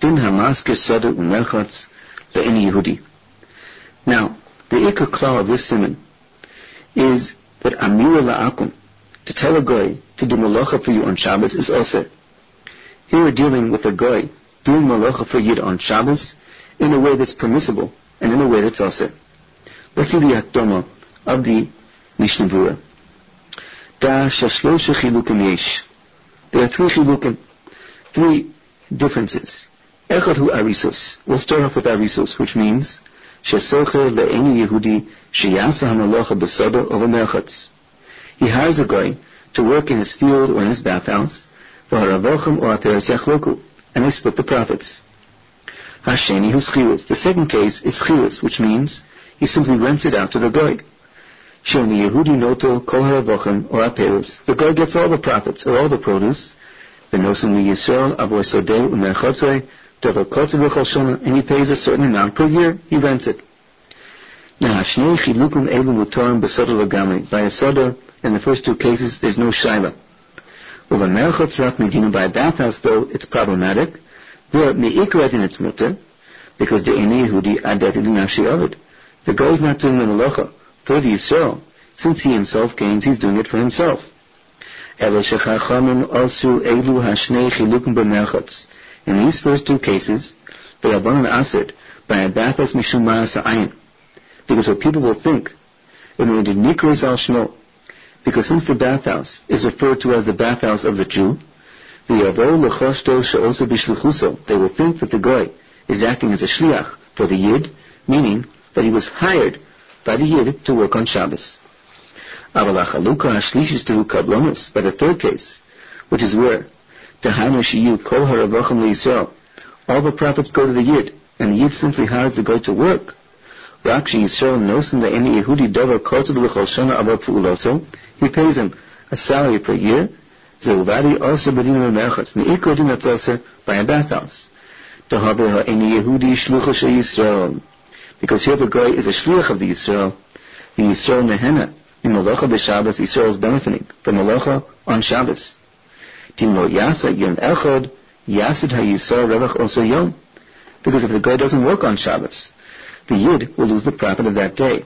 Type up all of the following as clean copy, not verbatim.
Din hamaskir sada umerchatz le'eni Yehudi. Now, the ikar klal of this siman is that amira la'akum, to tell a goy to do malacha for you on Shabbos, is also. Here we're dealing with a goy doing malacha for Yid on Shabbos in a way that's permissible and in a way that's also. Let's see the Hakdama of the Mishnah Berurah. Da shashlosha chilukim yesh. There are three chilukim, three differences. Echad hu arisos. We'll start off with arisos, which means shesocher le'eni Yehudi sheyasa hamalacha b'soda over merchatz. He hires a guy to work in his field or in his bathhouse, v'haravochem or aperes yachloku, and they split the profits. Hasheni hu schirus. The second case is schirus, which means he simply rents it out to the guy. Shoni Yehudi notel kol haravochem or aperes. The guy gets all the profits or all the produce. V'nosim li Yisrael avor sodei u'merchotzei dover kotzer v'chol shona, and he pays a certain amount per year. He rents it. Now Hashnei chilukum elu mutorim b'soda l'gamri. By a soda, in the first two cases, there's no shaila. With a merchotz rak medina, by a bathhouse, though, it's problematic. There, me'ikrat in its mutter, because the eni Yehudi adati l'nafshi ovid. The guy is not doing the malacha for the Yisrael. Since he himself gains, he's doing it for himself. In these first two cases, the Rabbanan answered by a bathhouse mishum ma'as ha'ayin, because what people will think, when the nikras al shmo, because since the bathhouse is referred to as the bathhouse of the Jew, they will think that the goy is acting as a shliach for the Yid, meaning that he was hired by the Yid to work on Shabbos. But the third case, which is where all the profits go to the Yid, and the Yid simply hires the goy to work. He pays him a salary per year. Also by a bathhouse. Because here the guy is a shliach of the Yisrael. The Yisrael nehena, the malacha b'Shabbos, Yisrael is benefiting from malacha on Shabbos. Because if the guy doesn't work on Shabbos, the Yid will lose the profit of that day.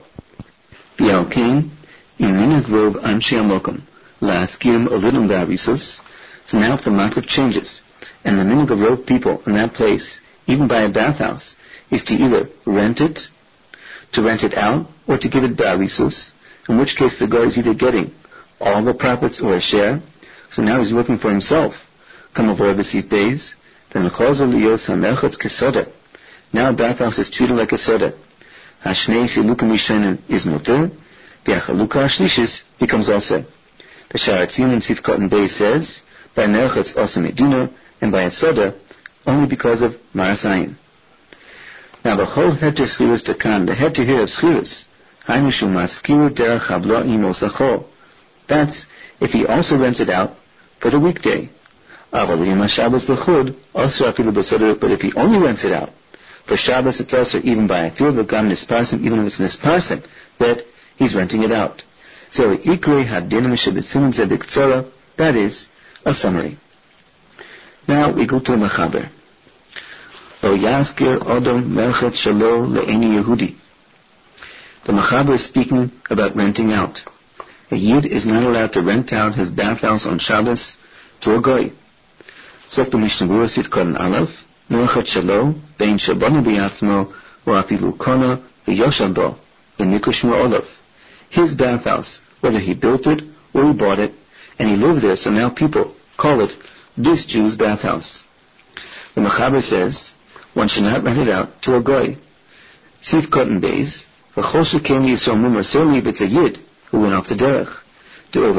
So now if the matzav changes, and the minhag of rov people in that place, even by a bathhouse, is to either rent it out, or to give it ba'arisus, in which case the guy is either getting all the profits or a share, so now he's working for himself. Come over b'sif beis, then l'chazal liyos ha'merchatz kesoda. Now a bathhouse is treated like a soda. Hashnei chilukim rishonim is muter, the achaluka hashlishis becomes also. The Sharatzin in Sif Cotton Bay says, by a merchatz also medina, and by a soda, only because of marasayin. Now the whole heter schirus takan, the heter here of schirus, haimishu maskir derech habla'i mosachol. That's if he also rents it out for the weekday. But if he only rents it out for Shabbos, it's also even by a field of gam nisparsim, even if it's nisparsim, that he's renting it out. So that is a summary. Now we go to the Mechaber. The Mechaber is speaking about renting out. A Yid is not allowed to rent out his bathhouse on Shabbos to a goy. Sagt the Mishnah Berurah Sif Koden Aleph, Merchat Shalo, Bein Shabana B'yatzmo, or Afilu Kona, V'yoshan Bo, V'nikra Shmo Olav. His bathhouse, whether he built it or he bought it, and he lived there, so now people call it this Jew's bathhouse. The Mechaber says, one should not rent it out to a goy. Sif Koden Beis, V'chol Shekem Yisrael Mumar, certainly if it's a Yid who went off the derech. Because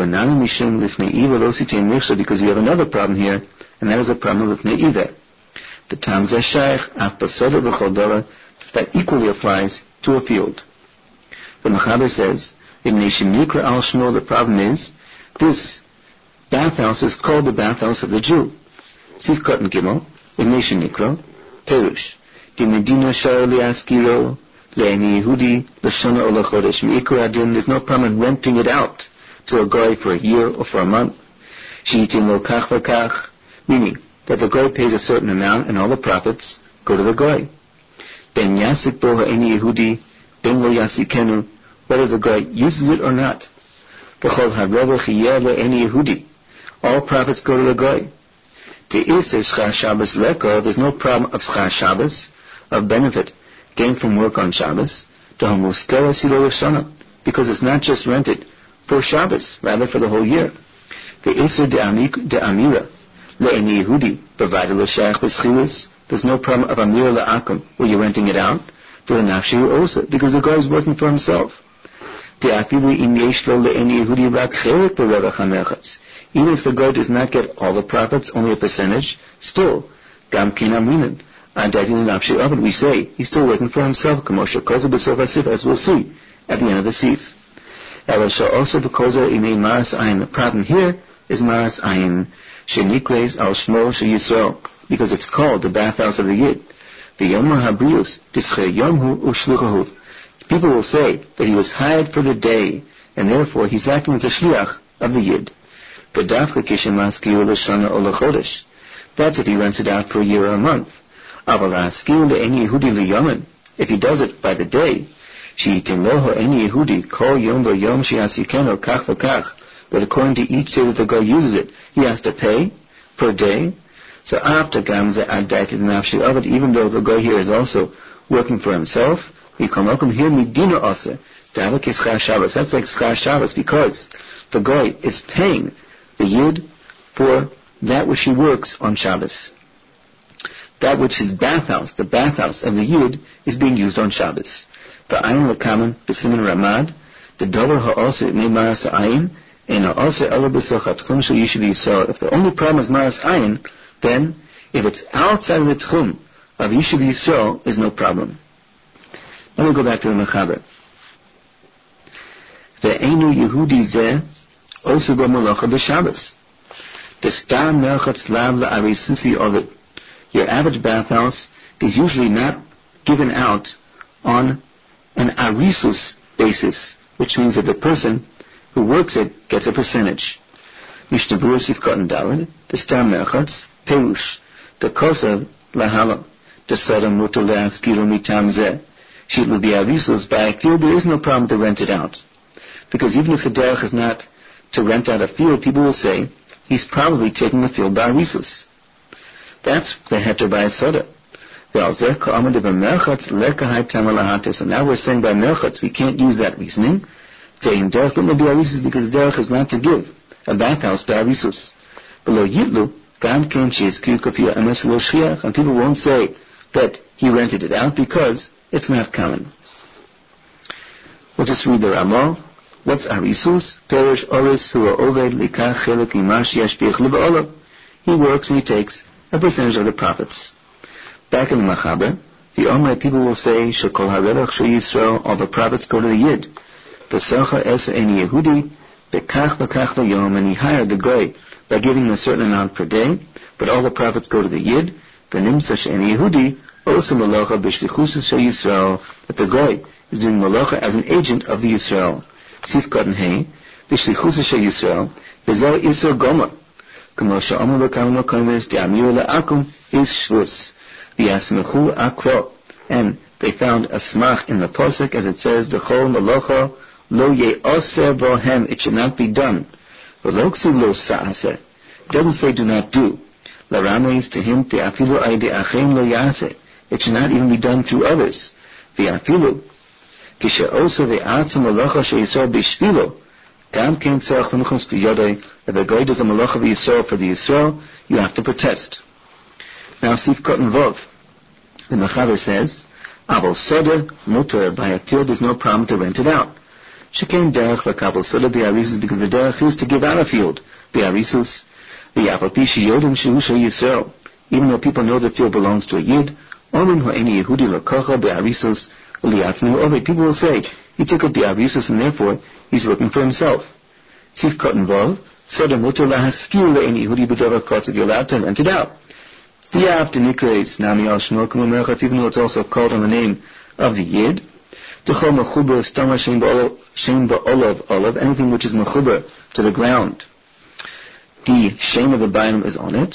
we have another problem here, and that is a problem of lifnei iver. The tamzeh shaykh af basoda b'chol that equally applies to a field. The Mechaber says, the problem is, this bathhouse is called the bathhouse of the Jew. Sif Koten Gimel, Ibnei Nikra, Perush, Di Medina Shar Liaskiro, Le'eni Yehudi, L'shana Ola Chodesh, Mi'ikra Adin, there's no problem in renting it out to a guy for a year or for a month. She'itin lo kach v'kach, meaning, that the goy pays a certain amount and all the profits go to the goy. Ben yasik bo ha'eni Yehudi, ben lo yasikenu, whether the goy uses it or not. V'chol ha'rovech yeh le'eni Yehudi, all profits go to the goy. Te'isir schar Shabbos leko, there's no problem of schar Shabbos, of benefit gained from work on Shabbos, dehamuskera silo l'shana, because it's not just rented for Shabbos, rather for the whole year. Te'isir de'amira le'eni Yehudi, provided l'shayach b'schirus, there's no problem of amira la'akum, where you're renting it out, to the nafshi also, because the guy is working for himself. Even if the guy does not get all the profits, only a percentage, still, we say, he's still working for himself, as we'll see at the end of the sif. The problem here is maras ayin, shenikres al shmo she Yisrael, because it's called the bathhouse of the Yid. People will say that he was hired for the day, and therefore he's acting as a shliach of the Yid. That's if he rents it out for a year or a month. If he does it by the day, that according to each day that the guy uses it, he has to pay per day. So after Gamza addaited nafshi of it, even though the guy here is also working for himself, he come welcome here midina aser. That's like schar Shabbos, because the guy is paying the Yid for that which he works on Shabbos. That which his bathhouse, the bathhouse of the Yid, is being used on Shabbos. The ayin lekaman b'simin ramad, the dover ha'aser ne maras ayin, and ha'aser ela b'soch tchum shel yishuv Yisrael. If the only problem is maras ayin, then if it's outside of the tchum of yishuv Yisrael, there's no problem. Let me go back to the Mechaber. Ve'enu Yehudi zeh osu bo melacha b'Shabbos. The star merchatz lav la'arisusi ovid. Your average bathhouse is usually not given out on an arisus basis, which means that the person who works it gets a percentage. Mishnah Berurah Sif Katan Daled, the star merchatz, perush, the kosav lahala, the sada mutar le'askiru mitam zeh. Shitlu bi'arisus, by a field, there is no problem to rent it out. Because even if the derech is not to rent out a field, people will say, he's probably taking the field by arisus. That's the heter by a soda. So now we're saying by merchatz, we can't use that reasoning. Saying derech no bi'arisus, because the derech is not to give a bathhouse by arisus. Below yitlu, gam ken she'izkiru kafiyah emes lo shchiach, and people won't say that he rented it out because it's not common. We'll just read the Ramah. What's arisus? Perish oris hu ha'oved likach chelek mimah sheyashbiach leba'olav. He works and he takes a percentage of the profits. Back in the Machaber, the Omrei people will say, Shekol ha'relach shel Yisrael, all the profits go to the Yid. V'socha esa eni Yehudi, bekach la'yom, and he hired the goy by giving a certain amount per day, but all the profits go to the Yid. V'nimsa she'eni Yehudi, also malacha b'shlichusus shel Yisrael, that the goy is doing malacha as an agent of the Yisrael. Sif Katan Hey, b'shlichusus shel Yisrael, v'zeh Yisrael goma. K'mo she'omer b'kam l'koymes, de'amir la'akum, is shvus. V'yasmechu akro. And they found a smach in the posuk, as it says, D'chol malacha lo ye'oseh bohem, it should not be done. V'lo ksiv lo sa'aseh. It doesn't say do not do. L'rameis to him, te'afilu ayde achem lo yaseh. It should not even be done through others. V'afilu kishe'osa ve'atzim malacha she'yisrael b'shvilo, gam ken tzarach l'nuchos b'yodei. If a guy does a malacha v'yisrael for the Yisrael, you have to protest. Now, Sif Katan Vov, the Mechaber says, Abel Soda Mutar, by a field there's no problem to rent it out. Shekain derech l'kabel soda bi'arisus, because the derech is to give out a field bi'arisus. V'yafal pi sheyodim shehu shel Yisrael, even though people know the field belongs to a Yid. Omrim ha'eni Yehudi l'kocha bi'arisus u'liatzmin oved. People will say he took it bi'arisus and therefore he's working for himself. Sif Katan Vov, Soda Mutar lahaskir le'eni Yehudi b'davar kotzav, you're allowed to rent it out. The after nikreis nami al shmo k'mo merchatz, even though it's also called on the name of the Yid. T'chol mechuber stama shem ba'olav olav, anything which is mechuber to the ground. The shame of the bainim is on it.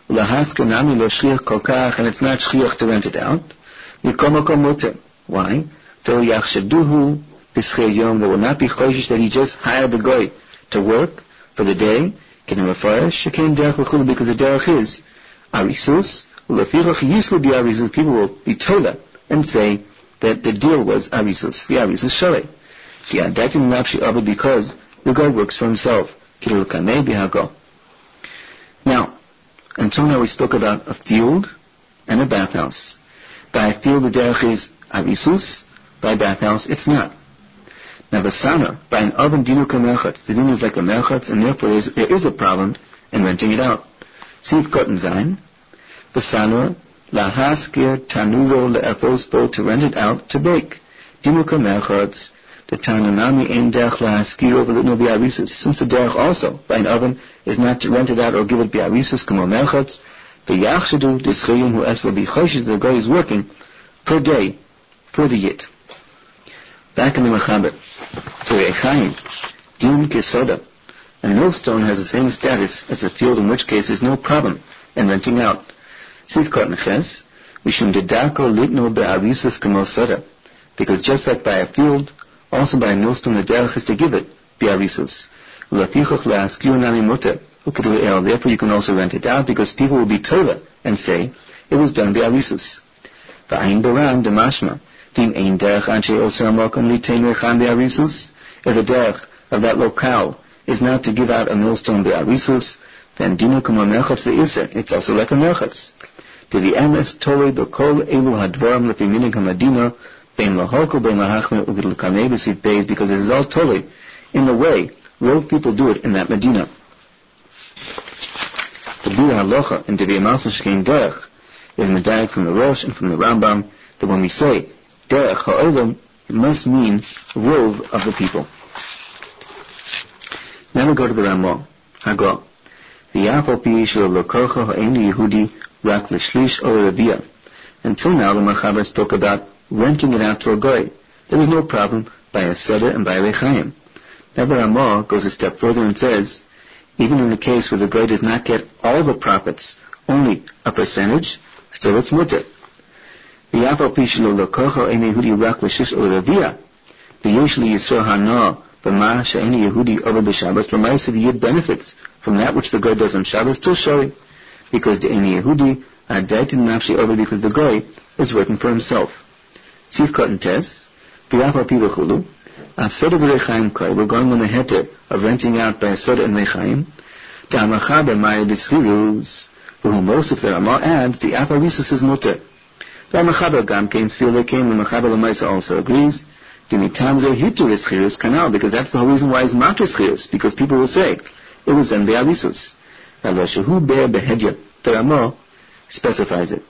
Lahasker nami lo shchiach kolkach, and it's not shchiach to rent it out. Yikomakom muter. Why? Till yachshaduhu b'schir yom. There will not be choshish that he just hired the goy to work for the day. Can you refresh? Shekain derech v'chulu, because the derech is arisus. Ulefichach yislu bi arisus. People will be tola and say that the deal was arisus. The arisus shalei. Yadatim nafshi abba, because the guy works for himself. Kirul kanei bihago. Now, until now we spoke about a field and a bathhouse. By a field the derech is arisus. By a bathhouse it's not. Now the sana, by an oven dinu kamerchatz, the din is like a merchatz, and therefore there is a problem in renting it out. Siv cotton zayin, the sana, lahaskir tanuro le'efos bo, to rent it out to bake. Dinu kamerchatz, the tananami ein derech lahaskir over the no biarisus. Since the derech also, by an oven, is not to rent it out or give it biarisus, kamo merchatz, the yachshadu dischayim who as will be choshish, the guy is working per day for the yid. Back in the Mechaber, for Echaim, din kesoda, a millstone has the same status as a field, in which case there's no problem in renting out. Sivkot neches, mishum dedako litno be'arisus kamo soda, because just like by a field, also by a millstone the derech is to give it be'arisus. Lafichoch la'askir nami muter, ukedu el, therefore you can also rent it out, because people will be tola and say it was done be'arisus. Va'ayin baran demashma. If the derech of that locale is not to give out a millstone be'arisus, then dinu kama merchatz le'iser, it's also like a merchatz. To the emes tolei b'kol elu hadvarim lefi minig hamadina bein lahoko bein lahachmer ugid l'kamei b'siv beis, because this is all tolei in the way road people do it in that medina. The Bura Halacha in Devei Masan Shkein Derech is medayek from the Rosh and from the Rambam that when we say derech ha'olam, it must mean rove of the people. Now we go to the Ramah. Hago. V'yafal pi shel lokocha ha'eni Yehudi rak l'shlish or l'rabia. Until now the Mechaber spoke about renting it out to a goy. There is no problem by a Seder and by a Rechaim. Now the Ramah goes a step further and says, even in the case where the goy does not get all the profits, only a percentage, still it's mutter. V'yafal pi shel lokocha ha'eni Yehudi rak l'shlish or l'rabia. V'yesh li yisro hana b'ma she'eni Yehudi over b'Shabbos. L'maisa the Yid benefits from that which the goy does on Shabbos till showing, because the Eni Yehudi adaitin nafshi over, because the goy is working for himself. Sivkot and Tes, v'yafal pi v'chulu, Soda v'rechaim koi, we're going on the heter of renting out by a soda and rechaim. The Hamachaber maya b'schirus, for whom most of the Ramah adds, the aparisus is mutter. The Hamachaber gamkeins feel they came, the Mechaber l'maisa also agrees. The mitamze hitu eschirus kanal, because that's the whole reason why it's matur eschirus, because people will say it was then be'arisus. Alo shehu be'er behedya, the Ramah specifies it.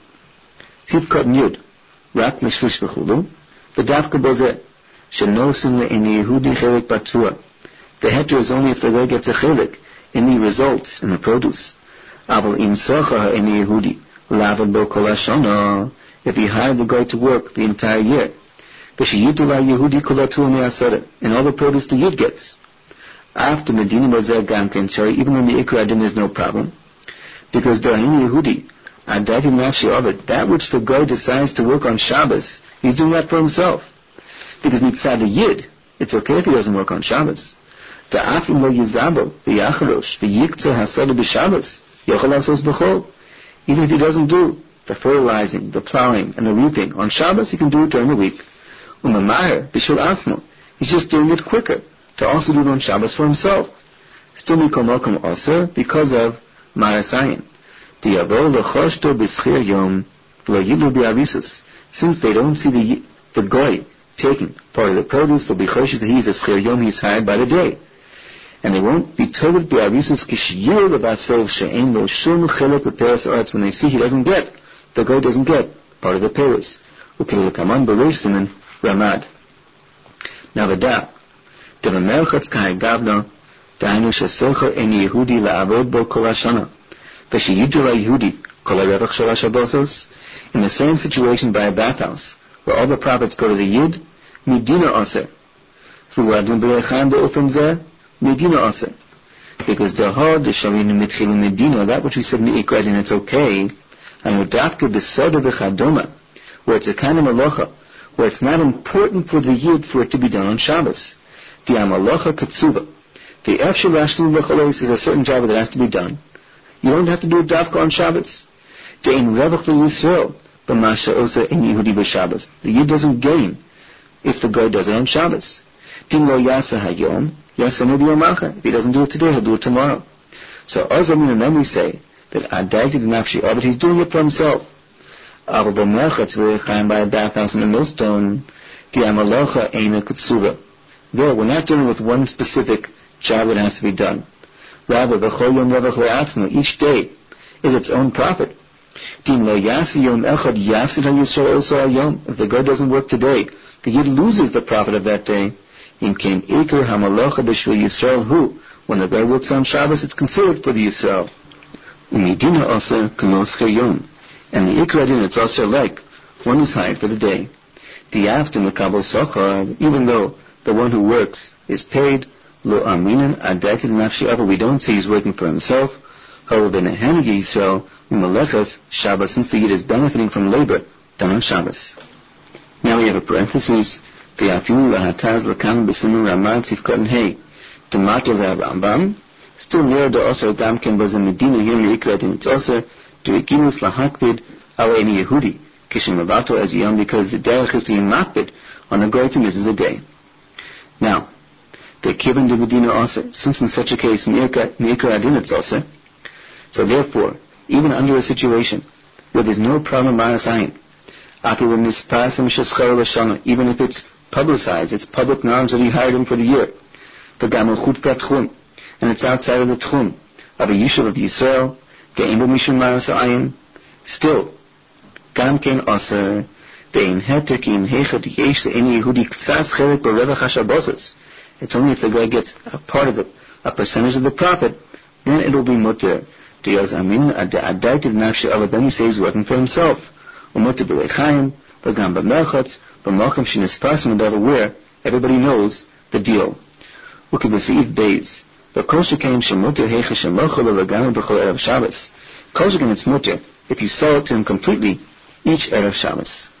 Sivkot Yud, rak l'shlish v'chulu, the dafka bozeh, shenosim le'eni Yehudi chelik batua. The heter is only if the guy gets a chelik in the results, in the produce. Aval im socha ha'eni Yehudi lavad bo kol hashana, if he hired the guy to work the entire year. V'sheyitula Yehudi kol hatua me'asara, and all the produce the Yid gets. After Medina Bozeh Gamken Shari, even in the Ikra Adin there's no problem, because the Ha'ini Yehudi Adatim Nafshi Ovid, that which the guy decides to work on Shabbos, he's doing that for himself. Because mitzad the Yid, it's okay if he doesn't work on Shabbos. The Afim lo Yizabo, the Yacharosh, the Yiktzah Hasada b'Shabbos, Yochel Asos b'chol. Even if he doesn't do the fertilizing, the plowing, and the reaping on Shabbos, he can do it during the week. Umamaher b'shul Asmo, he's just doing it quicker to also do it on Shabbos for himself. Still mikol mokum also because of Marasayin. The Yavo lechoshto b'schir yom lo yilu bi'arisus. Since they don't see the goy taking part of the produce, they'll be choshesh that he's a schir yom, he's hired by the day. And they won't be told bi'arisus kishiyur lebasov she'en lo shum chelek b'peres arts, when they see he doesn't get, the goy doesn't get part of the peres. Ukil kaman b'reish siman ramad. Now the da, the merchatz kai gavna, dainu shesocher eni Yehudi la'avod bo kol hashana, v'sheyidru la'Yehudi kol ha'revach shel ha'shabbosos. In the same situation by a bathhouse, where all the profits go to the Yid, Medina Aser. V'u'adin b'rechaim be'ofen zeh, Medina Aser. Because the Shavinu Mitchilu Medina, that which we said in the Ikra Adin, it's okay. And Udafka B'Soda B'Chadoma, where it's a kind of malacha, where it's not important for the Yid for it to be done on Shabbos. The Amalacha Katsuva. The Efshel Rashlu L'Cholos is a certain job that has to be done. You don't have to do it Dafka on Shabbos. De'in Revach L'Yisrael, B'Masha Osa in Yehudi B'Shabbos. The Yid doesn't gain if the guy does it on Shabbos. Din Lo Yasa Hayom, Yasa Maybe Yomacha. If he doesn't do it today, he'll do it tomorrow. So Azamin and then we say that Adaiti D'Nafshi, but he's doing it for himself. Aber B'Melchatz V'Chaim by a bathhouse and a millstone, the Amalacha Eina Kutsuva. There, we're not dealing with one specific job that has to be done. Rather, B'Chol Yom Revach Le'atzmo, each day is its own profit. Din Lo Yasi Yom Echad Yafsid HaYisrael Oso Hayom. If the guy doesn't work today, the Yid loses the profit of that day. In Kem Iker Hamalacha B'Shvil Yisrael Hu. When the guy works on Shabbos, it's considered for the Yisrael. Umidina Osa Kamos Chayom. And the Ikra Adin, it's also like one who's hired for the day. Diafta Mekabel Sochar, even though the one who works is paid, Lo Aminan Adaiti Nafshi Ava, we don't say he's working for himself. However, in a Hanagi Yisrael, Umalechas Shabbos, since the Yid is benefiting from labor done on Shabbos. Now we have a parenthesis. V'afilu lahataz l'kam b'simun Ramad Sifkot Hey. Tomato Rambam. Still near the Osir Damken was a Medina here in the Ikra Adin. It's also to Regilus lahakbid ala any Yehudi. Kishim Avato as Yom, because the derech is to be makbid on a goy who misses a day. Now, the Kibben de Medina also, since in such a case Meikra Adin it's also, so therefore, even under a situation where there's no problem Maras Ayin, even if it's publicized, it's public knowledge that he hired him for the year, and it's outside of the Tchum of a Yishuv of Yisrael, still, Gam Ken Aser, Dein Heter Ki Im Hechet Yesh Any Yehudi Ktsas Chelik B'Revach HaShabbos. It's only if the guy gets a part of it, a percentage of the profit, then it will be mutter. Then we say he's working for himself. Mutter b'Reichayim, v'gam b'Melchatz, b'Malcham Shinispasim, where everybody knows the deal. Ukib'Seif Beis, v'Kol Shekaim Shemutter Heicha Shemochel v'Gam b'Chol Erev Shabbos. Kol Shekaim it's mutter if you sell it to him completely each Erev Shabbos.